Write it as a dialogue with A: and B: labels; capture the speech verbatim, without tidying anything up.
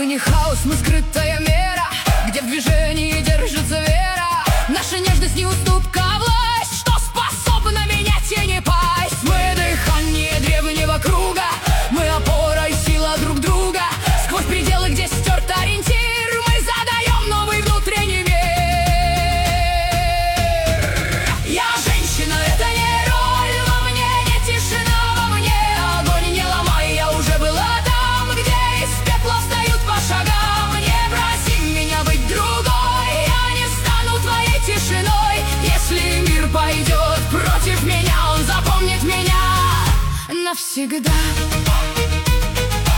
A: не хаос, мы скрытая мера, где в движении держится вера. Наша нежность не уступка, а власть, что способна менять и не пасть. Мы дыхание древнего круга, мы опора и сила друг друга. Сквозь пределы, где стерт ориентир, мы задаем новый внутренний мир. Я женщина, это не роль, во мне не тишина, во мне огонь не ломай. Я уже была там, где из пепла встают по шагам. Не проси меня быть другой, я не стану твоей тишиной. Если мир пойдет против меня, он запомнит меня навсегда.